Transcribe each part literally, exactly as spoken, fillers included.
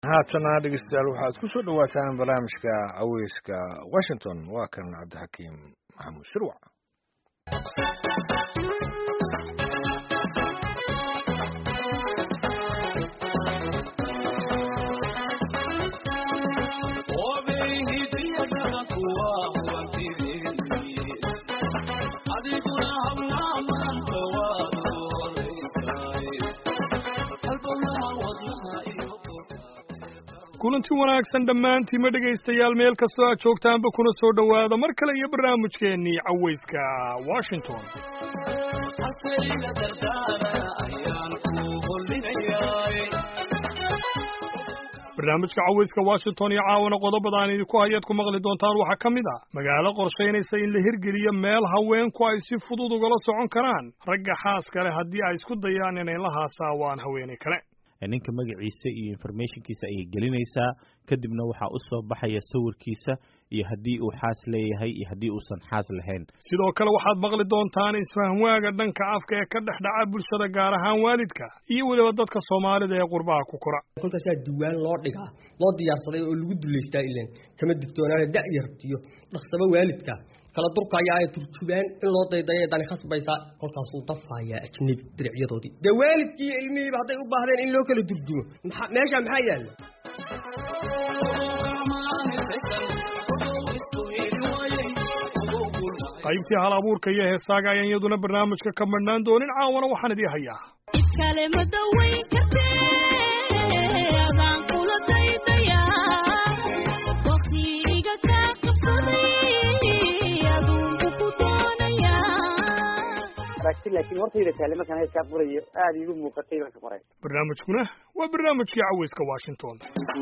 haatana dhegeystayaal waxaad ku soo dhawaataan barnaamijka caweyska Washington waa kan Cabdixakiim Maxamuud Shirwac. kulanti wanaagsan dhammaantiin ma dhegaystayaal meel kastoo aad joogtaanba kuna soo dhowaada mar kale iyo barnaamijkeennii caweyska Washington. barnaamijka caweyska Washington iyo caawana qodobada aan idinku hayaad ku maqli doontaan waxaa ka mid ah magaalo qorshaynaysa in la hirgeliyo meel haweenku ay si fudud ugala socon karaan ragga xaaska leh haddii ay isku dayaan inay la haasaawaan haweeney kale. ninka magaciisa iyo informationkiisa ay gelinaysaa kadibna waxa u soo baxaya sawirkiisa iyo hadii uu xaas leeyahay iyo hadii uusan xaas lahayn. sidoo kale waxaad maqli doontaan isfahamwaaga dhanka afka ee ka dhexdhaca bulshada gaar ahaan waalidka iyo waliba dadka Soomaalida ee qurbaha ku kora. kolkaas diiwaan loo dhigaa loo diyaarsaday oo lagu duleystaa ileen kama digtoonaana da'yartiyo dhaqsaba waalidka kala durka ayaa ay turjubaan in loo daydayo dani khasbaysa kolkaas uu dafaya ajnib dirciyadoodii de waalidkii ilmihiiba haday u baahdeen in loo kala durjumo meesha maxaa yaal qaybtii hal abuurka iyo heesaaga ayaan iyaduna barnaamijka ka marnaan doonin caawana waxaan idin hayaa iskale madaweyn kartee adaan kula daydaya waqtiga ka qabsaday adunku ku doonaya laakiin hortayda taale markaan heeskaa qorayo aad iigu muuqatay baan ka qoray. barnaamijkuna waa barnaamijkii caweyska Washington.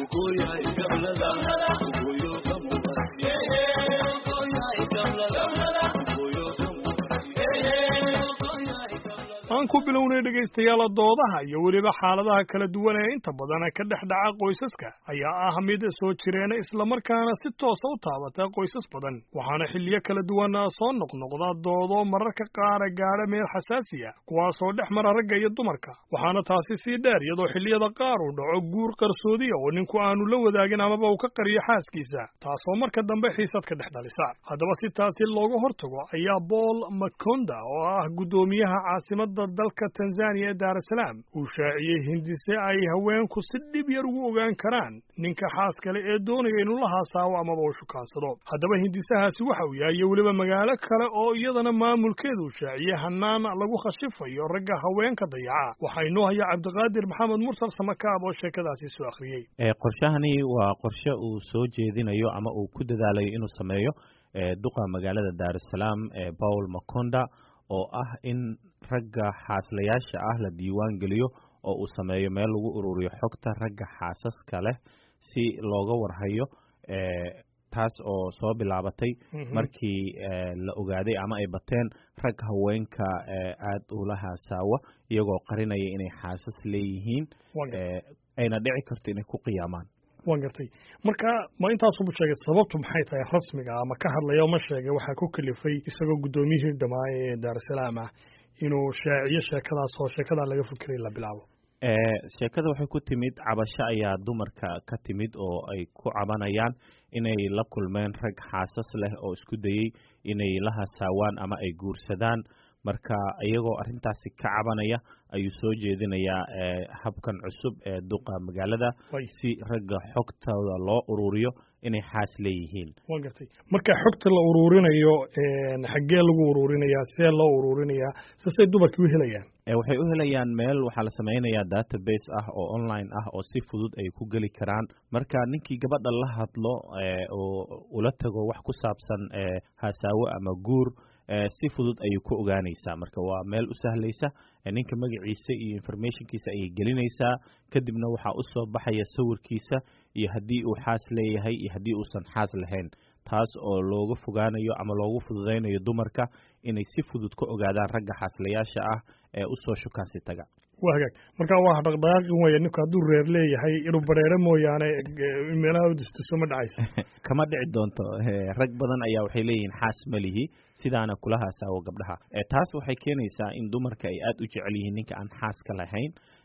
aan ku bilownay dhegaystayaal doodaha iyo weliba xaaladaha kala duwan ee inta badan ka dhex dhaca qoysaska ayaa ah mid soo jireena isla markaana si toos ah u taabata qoysas badan waxaana xilliyo kala duwan soo noqnoqda doodo mararka qaar gaara meel xasaasi ah kuwaas oo dhex mara ragga iyo dumarka waxaana taasi sii dheer iyadoo xilliyada qaar uu dhaco guur qarsoodi oo ninku aanu la wadaagin amaba uu ka qariyo xaaskiisa taasoo marka dambe xiisad ka dhex dhalisa. haddaba si taasi looga hortago ayaa Paul Makonda oo ah gudoomiyaha caasimada dalka Tanzania ee Dar es Salaam uu shaaciyay hindise ay haweenku si dhib yar ugu ogaan karaan ninka xaaska leh ee doonaya inuu la haasaawo ama uu shukaansado. haddaba hindisahaasi waxa uu yahay weliba magaalo kale oo iyadana maamulkeedu shaaciyay hanaan lagu khashifayo ragga haweenka dayaca. waxaynu hayaa Cabdiqaadir Maxamed Mursal Samakaab oo sheekadaasi soo akhriyay. ee qorshahani waa qorshe uu soo jeedinayo ama uu ku dadaalayo inuu sameeyo ee duqa magaalada Dar es Salaam ee Paul Makonda oo ah in ragga xaaslayaasha ah la diiwaan geliyo oo uu sameeyo meel lagu ururiyo xogta ragga xaasaska leh si looga warhayo ee taas oo soo bilaabatay markii la ogaaday ama ay bateen rag haweenka aad u la haasaawa iyagoo qarinaya inay xaasas leeyihiin ee ayna dhici karto inay ku qiyaamaan. waan gartay marka ma intaas uu sheegay sababtu maxay tahay rasmiga ama ka hadlayo ma sheegay waxa ku kalifay isagoo gudoomiyihii dhamaay ee Dar es Salaam inuu shaaciyo sheekadaas oo sheekada laga fikiray la bilaabo. ee sheekada waxay ku timid cabasho ayaa dumarka ka timid oo ay ku cabanayaan inay la kulmeen rag xaasas leh oo isku dayay inay la hasaawaan ama ay guursadaan marka iyagoo arintaasi ka cabanaya ayuu soo jeedinayaa ee habkan cusub ee duqa magaalada si ragga xogtooda loo ururiyo inay xaas leeyihiin. waan gartay marka xogta la ururinayo een xagee lagu ururinayaa see loo ururinayaa sasay dumarku u helayaan ee waxay u helayaan meel waxa la sameeyaa database ah oo online ah oo si fudud ay ku gali karaan marka ninkii gabadha la hadlo ee oo ula tago wax ku saabsan ee hasaawo ama guur si fudud ayuu ku ogaanaysaa marka waa meel u sahlaysa ninka magaciisa iyo informationkiisa ay gelinaysaa kadibna waxa u soo baxaya sawirkiisa iyo hadii uu xaas leeyahay iyo hadii uusan xaas lahayn taas oo looga fogaanayo ama loogu fududeynayo dumarka inay si fudud ku ogaadaan ragga xaaslayaasha ah ee u soo shukaansi taga. waa hagaag marka waa dhaqdhaqaaqin weeye ninka hadduu reer leeyahay inuu bareero mooyaane meelaha u distiso ma dhacaysa kama dhici doonto rag badan ayaa waxay leeyihiin xaas malihi sidaana kula haasaawo gabdhaha taas waxay keenaysaa in dumarka ay aad u jecel yihiin ninka aan xaaska lahayn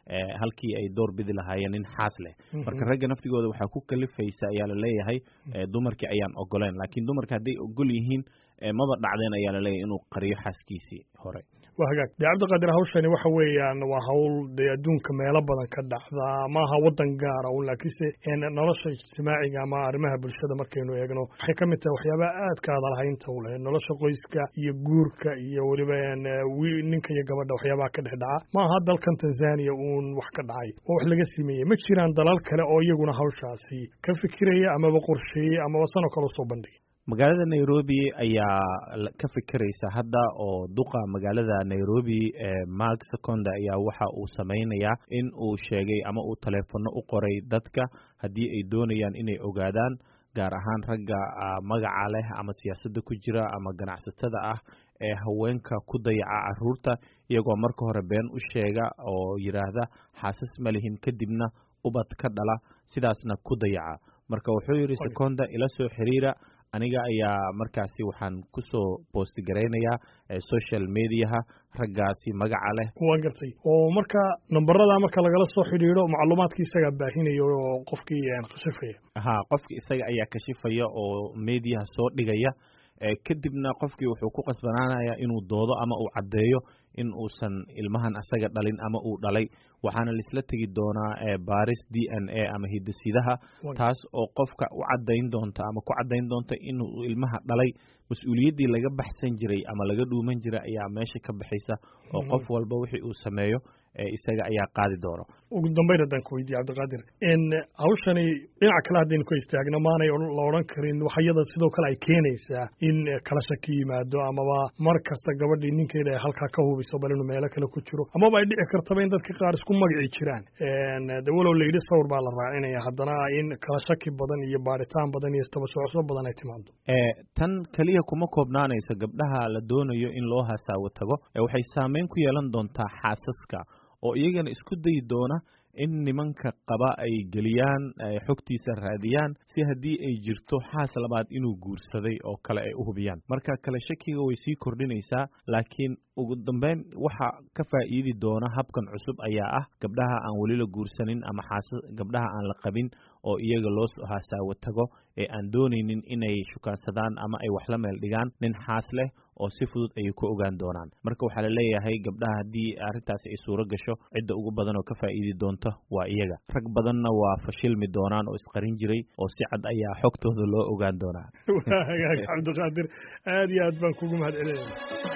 halkii ay door bidi lahaayeen nin xaas leh marka ragga naftigooda waxaa ku kalifaysa ayaa la leeyahay dumarkii ayaan ogoleen laakiin dumarka hadday ogol yihiin maba dhacdeen ayaa la leeyahay inuu qariyo xaaskiisii hore waa hagaag dee cabdiqaadir hawshani waxa weeyaan waa hawl dee adduunka meelo badan ka dhacda maaha waddan gaara un laakiinse nolosha ijtimaaciga ama arrimaha bulshada markaynu eegno waxay ka mid tahay waxyaabaha aadka adalhaynta u leh nolosha qoyska iyo guurka iyo weliba ninka iyo gabadha waxyaabaha ka dhex dhaca maaha dalkan tanzania uun wax ka dhacay oo wax laga sameeyey ma jiraan dalal kale oo iyaguna hawshaasi ka fikiraya amaba qorsheeyey amaba sano kale usoo bandhigay magaalada Nairobi ayaa ka fikiraysa hadda oo duqa magaalada Nairobi Mark Sekonda ayaa waxa uu sameeynaya in uu sheegay ama uu telefono u qoray dadka hadii ay doonayaan inay ogaadaan gaar ahaan ragga magaca leh ama siyaasadda ku jira ama ganacsatada ah ee haweenka ku dayaca caruurta iyagoo marka hore been u sheega oo yiraahda xaasas malihin kadibna ubad ka dhala sidaasna ku dayaca marka wuxuu yiri Sekonda ila soo xiriira aniga ayaa markaasi waxaan ku soo post gareynayaa social mediaha raggaasi magaca leh waan gartay oo marka numberada marka lagala soo xiriiro macluumaadkii isaga baahinayo oo qofkii aan qashifaya aha qofkii isaga ayaa kashifaya oo mediaha soo dhigaya kadibna qofkii wuxuu ku qasbanaanayaa inuu doodo ama uu cadeeyo in uusan ilmahan asaga dhalin ama uu dhalay waxaana lisla tagi doonaa baaris D N A ama hidisidaha taas oo qofka u cadeyn doonta ama ku cadeyn doonta inuu ilmaha dhalay mas'uuliyadii laga baxsan jiray ama laga dhuuman jiray ayaa meesha ka baxaysa oo qof walba wixii uu sameeyo isaga ayaa qaadi doona ugu dambeyn haddaan ku weydiiyo cabdiqaadir in hawshani dhinaca kale haddaynu ka istaagno maanay la odhan karin waxyada sidoo kale ay keenaysaa in kala shaki yimaado amaba mar kasta gabadhii ninkeeda ay halkaa ka hubiso bal inuu meelo kale ku jiro amaba ay dhici kartaba in dadka qaar isku magaci jiraan de walow layidhi sawir baa la raacinaya haddana in kala shaki badan iyo baaritaan badan iyo istabasocosho badan ay timaado tan kaliya kuma koobnaanaysa gabdhaha la doonayo in loo hasaawo tago waxay saameyn ku yeelan doontaa xaasaska oo iyagana isku dayi doona in nimanka qaba ay geliyaan xogtiisa raadiyaan si haddii ay jirto xaas labaad inuu guursaday oo kale ay u hubiyaan marka kala shakiga way sii kordhinaysaa laakiin ugu dambeyn waxa ka faa'iidi doona habkan cusub ayaa ah gabdhaha aan weli la guursanin ama xaasas gabdhaha aan la qabin oo iyaga loo hasaawo tago ee aan doonaynin inay shukaansadaan ama ay wax la meel dhigaan nin xaas leh oo si fudud ay ku ogaan doonaan marka waxaa la leeyahay gabdhaha haddii arrintaasi ay suuro gasho cidda ugu badan oo ka faa'iidi doonta waa iyaga rag badanna waa fashilmi doonaan oo isqarin jiray oo si cad ayaa xogtooda loo ogaan doonaa cabdiqaadir aad iyo aad baan kugu mahad celinaya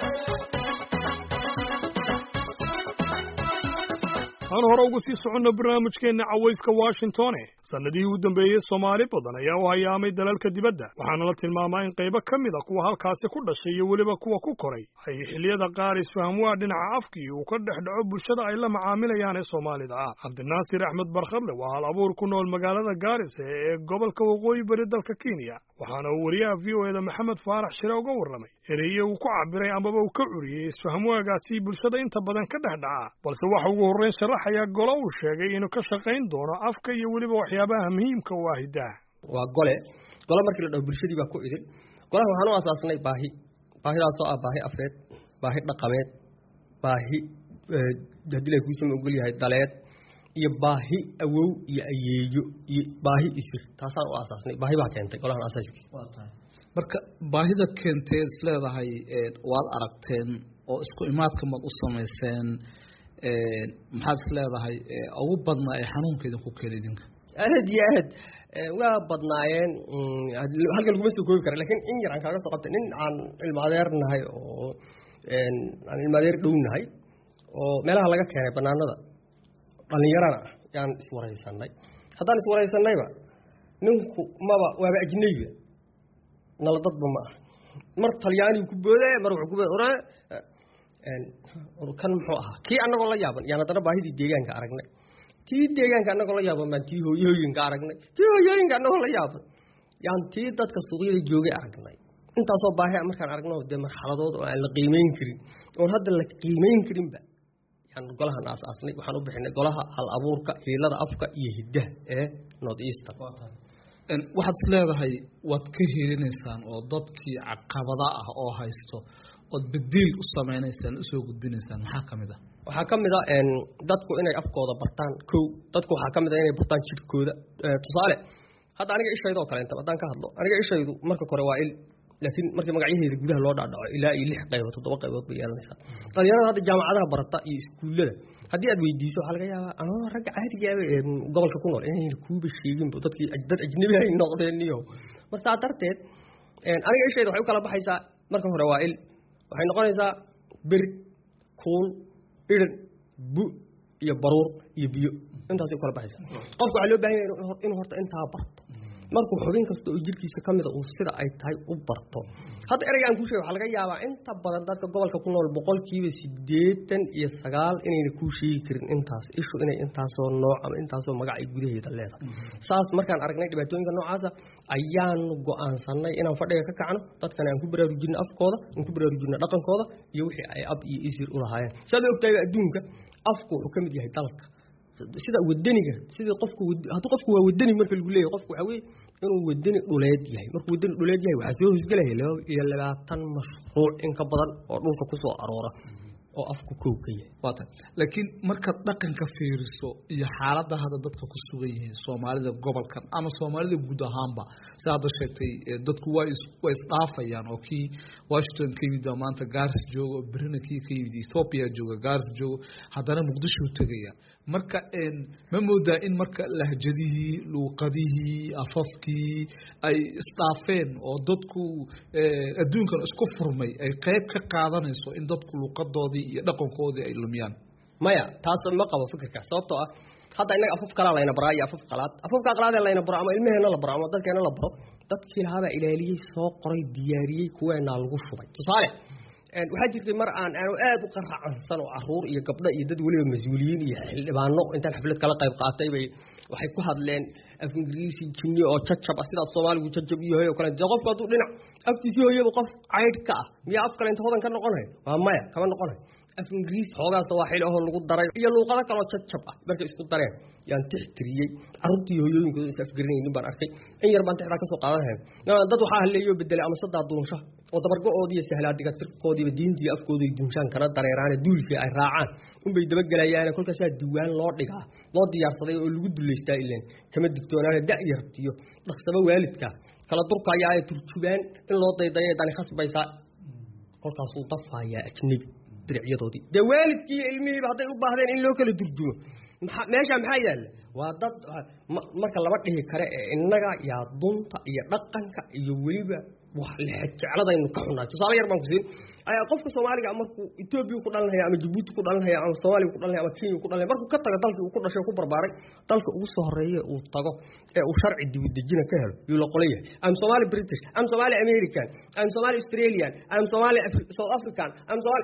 aan hore ugu sii soconno barnaamijkeenna cawayska washingtone sanadihii u dambeeyey soomaali badan ayaa u hayaamay dalalka dibadda waxaana la tilmaamaa in qaybo ka mid a kuwa halkaasi ku dhashay iyo weliba kuwa ku koray ay xilliyada qaar isfahamwaa dhinaca afkii uu ka dhex dhaco bulshada ay la macaamilayaan ee soomaalida ah cabdinaasir axmed barkhadle waa hal abuur ku nool magaalada gaarisa ee gobolka waqooyi bari dalka kenya waxaana uu wariyaha v o eda maxamed faarax shire uga warramay ereye uu ku cabiray amaba uu ka curiyey isfahamwaagaasi bulshada inta badan ka dhex dhaca balse waxa ugu horrayn sharaxayaa golo uu sheegay inuu ka shaqayn doono afka iyo weliba waxyaabaha muhiimka u ah hiddaha waa gole gole markii la dhaho bulshadii baa ku idin golaha waxaan u asaasnay baahi baahidaasoo ah baahi afeed baahi dhaqameed baahi haddii la kuusama ogol yahay daleed iyo baahi awow iyo ayeeyo iyo baahi isir taasaan u asaasnay baahi baa keentay golahan asaaskiisa waa tahay marka baahida keentee is leedahay waad aragteen oo isku imaadka maad u samayseen maxaad is leedahay ugu badnaa ee xanuunka idinku keena idinka aad iyo aad waa badnaayeen halkan laguma soo koobi kara lakin in yar aan kaaga soo qabtay nin aan ilmo adeer nahay oo aan ilmo adeer dhow nahay oo meelaha laga keenay banaanada dhalinyarana yaan iswaraysanay haddaan iswaraysanayba ninku maba waaba ajnabiba nala dadba ma ah mar talyaanigu ku boodaya mar wuxuu ku bood ore kan muxuu ahaa kii annagoo la yaaban yaan haddana baahidii deegaanka aragnay tii deegaanka annagoo la yaaban baan tii hooyooyinka aragnay tii hooyooyinka annagoo la yaaban yaan tii dadka suuqyada joogay aragnay intaasoo baahi a markaan aragno dee marxaladood oo aan la qiimeyn karin oon hadda la qiimeyn karinba yaan golahan aasaasnay waxaan u bixinay golaha hal abuurka hiilada afka iyo hiddaha ee north eastern waxaad is leedahay waad ka helinaysaan oo dadkii caqabada ah oo haysto ood bedel u sameeynaysan u soo gudbinaysan maxaa kamid ah waxaa kamid ah een dadku inay afkooda bartaan kow dadku waxaa kamid ah inay bartaan jirkooda tusaale hadda aniga ishaydo kale inta badan ka hadlo aniga ishaydu marka hore waa il laakiin markii magacyaheeda gudaha loo dhaadhaco ilaa iyo lix qaybood toddoba qaybood bay yeelanaysaa dhalinyarada hadda jaamacadaha barata iyo iskuullada haddii aad weydiiso waxaa laga yaabaa anoo ragga caadiga ah ee gobolka ku nool inay kuuba sheegin dadkii dad ajnabi ay noqdeen iyo marka darteed een aniga ishaydu waxay u kala baxaysaa marka hore waa il waxay noqonaysaa bir kuul irin bu iyo baruur iyo biyo intaas ay kala baxaysaa qofku waxa loo baahan yahay inuu horta intaa barto markuu xubin kasta oo jirkiisa kamid ah uu sida ay tahay u barto hadda eraygan ku sheegay waxa laga yaabaa inta badan dadka gobolka ku nool boqolkiiba siddeetan iyo sagaal inayna ku sheegi karin intaas ishu inay intaas oo nooc ama intaas oo magac ay gudaheeda leedahay saas markaan aragnay dhibaatooyinka noocaas ah ayaan go'aansanay inaan fadhiga ka kacno dadkan aan ku baraarujino afkooda aan ku baraarujino dhaqankooda iyo wixii ay ab iyo isir u lahaayeen sida ogtahay adduunka afku wuxuu kamid yahay dalka sida wadaniga sida qofku haduu qofku waa wadani marka lagu leeyahay qofku waxa weey inuu wadani dhuleed yahay markuu wadani dhuleed yahay waxa soo hosgalaya laba iyo labaatan mashruuc in ka badan oo dhulka ku soo aroora oo afku koobka yahay waata laakiin marka dhaqanka fiiriso iyo xaaladda hada dadka ku sugan yihiin Soomaalida gobolkan ama Soomaalida guud ahaanba saad sheegtay dadku waa is waa isdhaafayaan oo kii Washington ka yimid maanta Gaars joogo Birna kii ka yimid Ethiopia joogo Gaars joogo haddana Muqdisho tagaya marka een ma moodaa in marka lahjadihii luuqadihii afafkii ay isdhaafeen oo dadku adduunkan isku furmay ay qayb ka qaadanayso in dadku luuqadoodii iyo dhaqankoodii ay lumiyaan maya taas ma qabo fikirka sababtoo ah hadda inaga afaf kala layna baraa iyo afaf qalaad afafka qalaad ee layna baro ama ilmaheena la baro ama dadkeena la baro dadkii lahaaba ilaaliyay soo qoray diyaariyay kuweena lagu shubay tusaale een waxa jirtay mar aan aanu aad u qaracansan oo caruur iyo gabdho iyo dad waliba mas'uuliyiin iyo xildhibaano intaan xaflad kala qayb qaatay bay waxay ku hadleen af ingiriisi jinni oo jajab ah sida Soomaaligu jajab iyo hooyo kale qofku haduu dhinac afkiisa hooyada qof cayd ka ah miya af kale inta hodan ka noqonay waa maya kama noqonay af ingiriisi xoogaasta waa xil oo lagu daray iyo luuqado kale oo jajab ah markay isku dareen yaan tixtiriyay carruurtii hooyooyinkooda is afgarinaynin baan arkay in yar baan tixdaa ka soo qaadanahay dad waxaa haleeyo bedelay ama saddex duunsho oo dabargo-oodii iyo sahlaadiga tirkoodiiba diintii afkoodii duunshaan kana dareeraane duulkii ay raacaan unbay dabagalayaan kolkaasaa diwaan loo dhigaa loo diyaarsaday oo lagu duleystaa ileen kama digtoonaana da-yartiyo dhaqsaba waalidka kala durka ayaa ay turjubaan in loo daydayo dani khasbaysaa kolkaasuu dafayaa ajnabi diricyadoodii dee waalidkii ilmihiiba hadday u baahdeen in loo kala durjumo meesha maxaa yaalla waa dad marka laba dhihi kare ee innaga yaa dunta iyo dhaqanka iyo weliba wax la jecladaynu ka xunaa tusaale yar baan ku siin ayaa qofka Soomaaliga markuu Ethiopia ku dhalanaya ama Djibouti ku dhalanaya ama Soomaaliya ku dhalanaya ama Kenya ku dhalanaya markuu ka tago dalkii uu ku dhashay ku barbaaray dalka ugu soo horeeyay uu tago ee uu sharci dibadejina ka helo iyo la qolaya am Somali British am Somali American am Somali Australian am Somali South African am Somali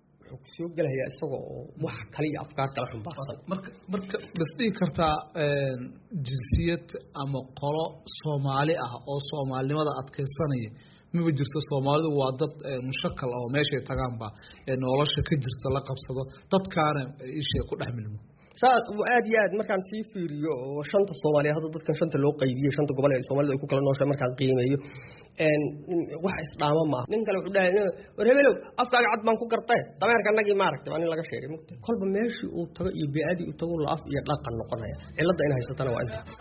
soo galaya isagoo wax kale iyo afkaar kala xumbaarsan marka marka basdii karta een jinsiyad ama qolo Soomaali ah oo Soomaalinimada adkaysanaya ma jirto Soomaalidu waa dad mushakal oo meesha tagaan ba ee nolosha ka jirta la qabsado dadkaana isha ku dhaxmilmo saad aad iyo aad markaan sii fiiriyo oo shanta Soomaaliya hadda dadkan shanta loo qaybiyay shanta gobol ee Soomaalida ay ku kala nooshay markaan qiimeeyo een wax isdhaama ma nin kale wuxuu dhahay war hebelow afkaaga cad baan ku gartay dameerka nagi ma aragtay waan laga sheegay mugtay kolba meeshii uu tago iyo beecadii uu tago la af iyo dhaqan noqonaya cilada in haysatana waa inta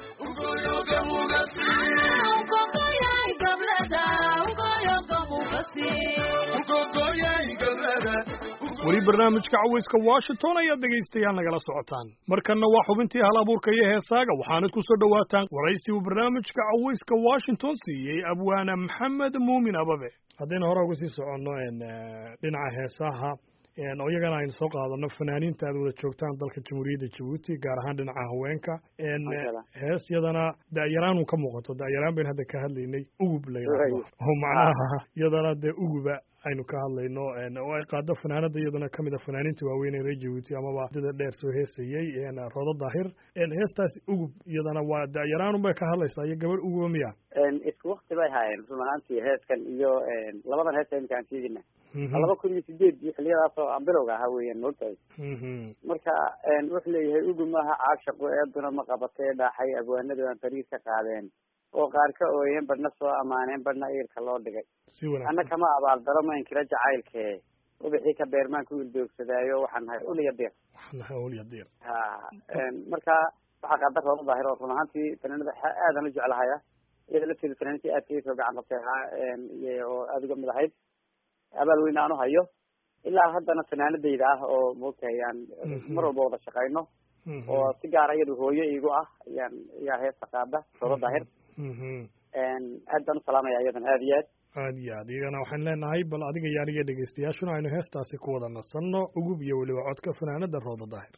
weli barnaamijka cawayska Washington ayaad dhegaystayaal nagala socotaan markanna waa xubintii hal abuurka iyo heesaaga waxaanad ku soo dhawaataan waraysi uu barnaamijka cawayska Washington siiyey abwaana Maxamed Muumin Ababe haddayna hore uga sii soconno dhinaca heesaha oo iyagana aynu soo qaadano fanaaniinta aad wada joogtaan dalka Jamhuuriyadda Djibouti gaar ahaan dhinaca haweenka hees yadana da'yaraan ka muuqato da'yaraan baan hadda ka hadlaynay ugub la yiraahdo oo macnaha yadana de uguba aynu ka hadlayno oo ay qaado fanaanada iyadana kamid ah fanaaniinta waaweyn ee Djibouti amaba dad dheer soo heesayay een Rodo Daahir een heestaas ugub iyadana waa da'yaraan bay ka hadlaysaa iyo gabar uguba miya een isku waqti bay haayeen rumaantii heeskan iyo een labadan hees ee aan tiidina laba kun iyo sideed xilliyadaas oo aan bilowga ahaa weeyaan moogtahay marka een wuxuu leeyahay ugub maaha caashaqo eeduna ma qabatay dhaaxay abwaanadu aan tariis ka qaadeen oo qaar ka ooyeen badhna soo amaaneen badhna iirka loo dhigay anna kama abaaldaro ma inkira jacaylkee ubixii ka beermaan ku ildoogsadaayo waxaan nahay uliya dir waxaan nahay uliya dir ha marka waxaa qaada rooda daahir oo run ahaantii fanaanada aadan u jeclahaya iyada lafteeda fanaantii aadkiisa oo gacan qabtay ahaa oo aada uga mid ahayd abaal weyn aan u hayo ilaa haddana fanaanadayda ah oo maogtahay aan mar walba wada shaqayno oo si gaara iyadu hooyo iigu ah ayaan iyaa heesta qaada rooda daahir aad baan u salaamaya iyadan aada iyo aad aad iyo aad iyagana waxaan leenahay bal adiga iyo aniga dhegeystayaashuna aynu heestaasi ku wada nasanno ugub iyo weliba codka fanaanada rooda daahir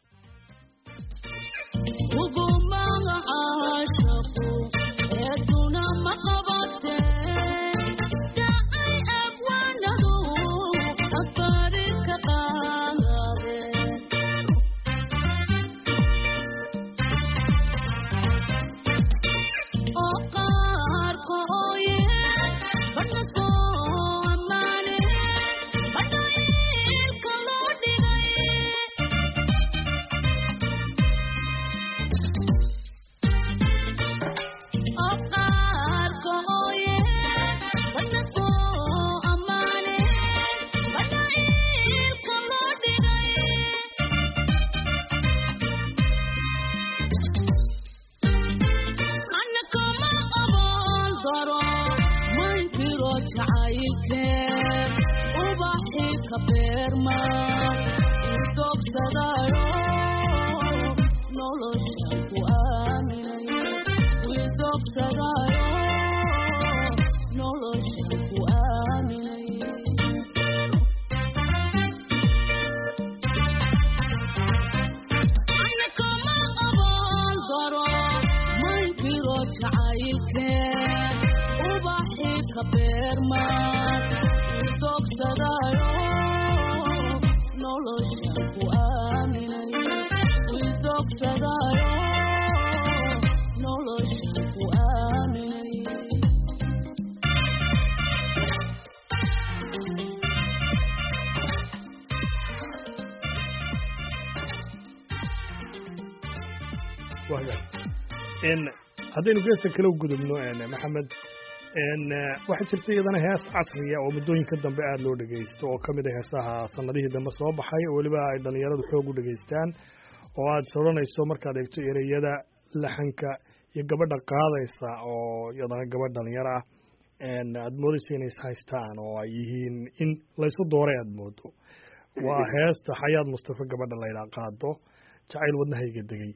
haddaynu geesta kala gudubno maxamed waxaa jirta iyadana hees casriya oo muddooyinka dambe aada loo dhegeysto oo kamid a heesaha sanadihii dambe soo baxay oo weliba ay dhalinyaradu xoog u dhegeystaan oo aada soranayso markaad eegto ereyada laxanka iyo gabadha qaadaysa oo iyadana gabadh dhalinyaro ah aada moodaysa inay ishaystaan oo ay yihiin in laysu dooray aada moodo waa heesta xayaad mustafa gabadha laydhaa qaado jacayl wadnahayga degay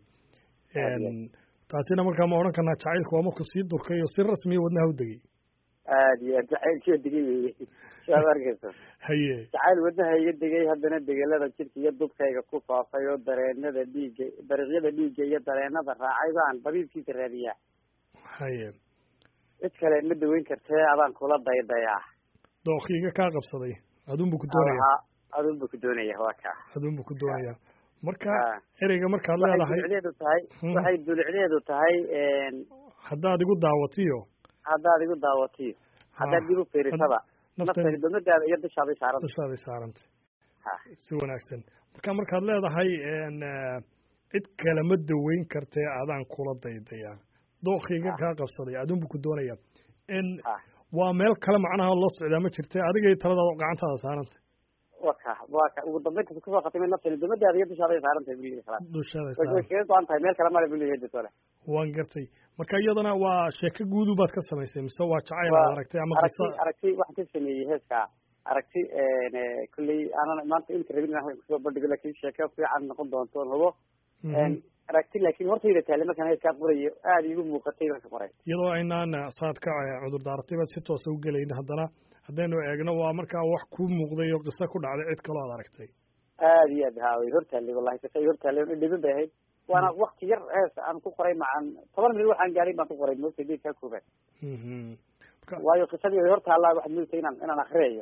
taasina markaa ma odhan karnaa jacaylka waa markuu sii durkay oo si rasmiya wadnaha u degay aad iyo aad jacaylkiiyo degay weye saad arkaysa haye jacayl wadnaha iga degay haddana degelada jidka iyo dubkayga ku faafay oo dareenada dhiigga dariiqyada dhiigga iyo dareenada raacay baan dabiibkiisa raadiyaa haye cid kale ma daweyn kartee adaan kula daydayaa dookiiga kaa qabsaday aduunbu ku doonaya aduunbu ku doonaya waa kaa aduunbu ku doonaya marka ereyga markaad leedahay dulicdeedu tahay waxay dulicdeedu tahay haddaad igu daawatiyo haddaad igu daawatiyo haddaad dib u fiirisaba naftani domadaada iyo dushaaday saaranta dushaaday saarantay si wanaagsan marka markaad leedahay cid kale ma daweyn kartee adaan kula daydayaa dookiiga kaa qabsaday aduunbu ku doonaya waa meel kale macnaha loo socdaa ma jirte adigay taladaada gacantaada saarantay waka waka ugu dambeynta kusoo khatimay naftani domadaada iyo dushaaday saarantay buliga kalaas dushaaday way kaga go-an tahay meel kale male buliga dadole waan gartay marka iyadana waa sheeko guudu baad ka samaysay mise waa jacayl aad aragtay ama aragti aragti waxaan ka sameeyey heeska aragti kulley aanan maanta inta rabin inaan kusoo bandhigo laakiin sheeko fiican noqon doonto on hubo aragti laakiin hortayda taale markaan heeskaa qorayo aada iigu muuqatay baan ka qoray iyadoo aynaan saad ka cudur daaratayba si toosa u gelayna haddana haddaynu eegno waa markaa wax ku muuqday oo qiso ku dhacday cid kaloo aad aragtay aada iyo aad haa way hortaallay wallahi qiso ay hortaalleen dhibin bay ahayd waana wakti yar hees aan ku qoray macan toban mil waxaan gaarin baan ku qoray moogta geedkaa koobaad waayo qisadii way hortaallaa waxaad moogtay inaan inaan akriyayo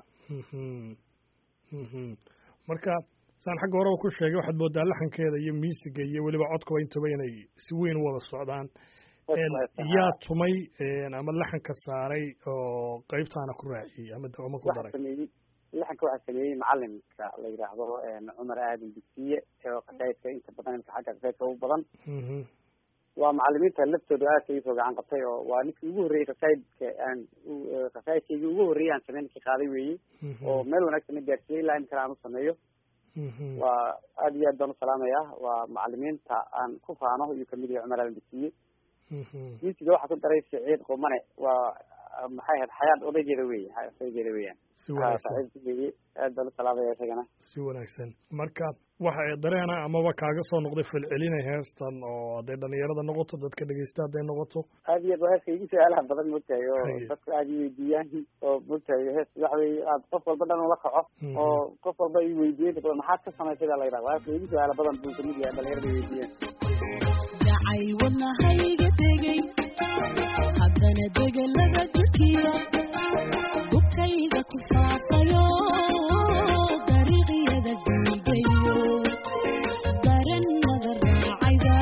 marka saan xagga horeba ku sheegay waxaad moodaa laxankeeda iyo miisiga iyo weliba codkaba intaba inay si weyn u wada socdaan yaa tumay ama laxanka saaray oo qeybtaana ku raaciyey ama ama ku daray laxanka waxaa sameeyey macalimka la yidhaahdo cumar aadan bisiye oo qasaidka inta badan imka xagga qasaidka ugu badan waa macalimiinta laftooda aad ka soo gacan qabtay oo waa ninkii ugu horreeyay qasaidka aan qasaidkii ugu horreeyay aan sameyn ka qaaday weeye oo meel wanaagsan na gaarsiiyey ilaa in kale aan u sameeyo waa aad iyo aad baan u salaamayaa waa macalimiinta aan ku faano iyo kamid yahay cumar albisiye diintiga waxaa ku daray siciid qumane waa maxay ahayd xayaad odaygeeda weeye odaygeeda weeyaan saaxiibkii aad baan u salaamaya isagana si wanaagsan marka waxa dareena amaba kaaga soo noqday falcelinay heestan oo hadday dhalinyarada noqoto dadka dhegeysta hadday noqoto aad iyo aad waa heeska igu su-aalaha badan moogtahay oo dadka aad i weydiiyaan oo moogtahay hees waxa weye aad qof walba dhan ula kaco oo qof walba i weydiiyey badan maxaad ka samaysay baa la yidhaha waa heeska igu su-aala badan buu kamid yahay dhalinyarada i weydiiyeen dacay wadnahayga tegey haddana degelada jirkiya bukayda ku faafayo dariiqyada diigayo darannada raacayda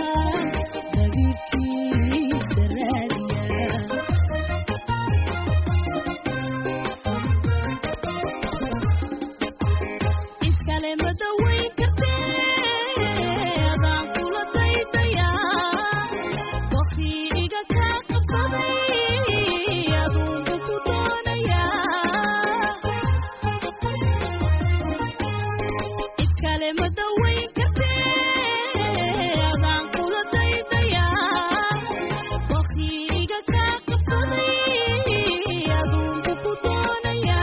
dabiibkiisa raadiya iskale ma daweyn kartee adaan kula daydaya wakiiga kaa qabsaday aduunba ku doonaya iskale ma daweyn kartee adaan kula daydaya wakiiga kaa qabsaday aduunba ku doonaya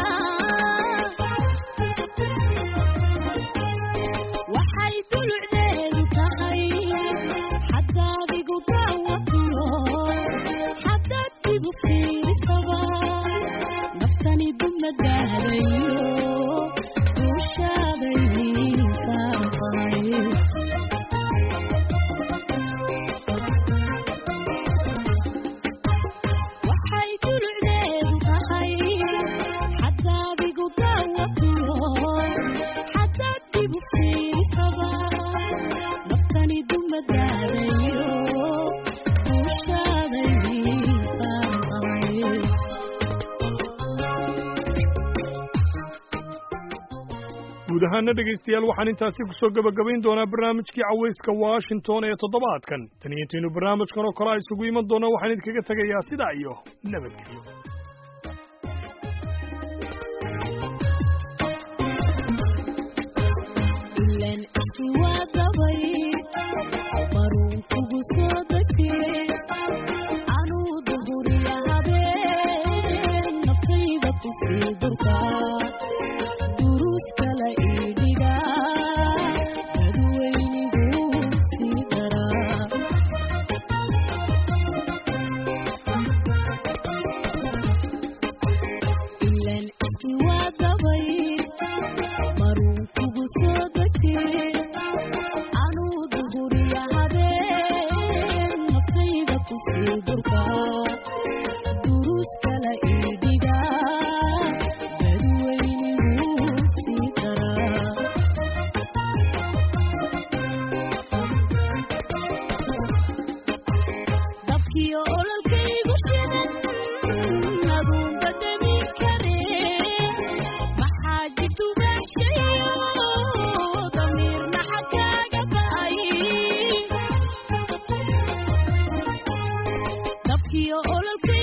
waxay dulucdeedu tahay xadaad igu daawatiyo xadaad igu fiirisaba naftani duma daadayo duushaaday saartahay waxay dulucdeedu tahay xadaad igu daawatiyo xadaad igu fiirisaba naftani duma daadayo duushaaday saartahay guud ahaana dhegaystayaal waxaan intaasi kusoo gabagabayn doonaa barnaamijkii cawayska washington ee toddobaadkan tan iyo intaynu barnaamijkan oo kale a isugu iman doono waxaan idinkaga tegayaa sidaa iyo nabadgelyo ilan isu waa dabay baruun kugu soo degtee anuu duhuriya habeen naftayda ku sii durka duruus kala ii dhiga dadweynigu sii daraa ilan isu waa dabay baruun kugu soo degtee anuu duhuriya habeen naftayda ku sii durka duruus kala ii dhiga dadweynigu sii daraa dabkiyo ololkaygu shidan aduunba dami karee maxaa jirtu beenshayo damiirna xagkaaga ba'ay dabkiyo ololkaygu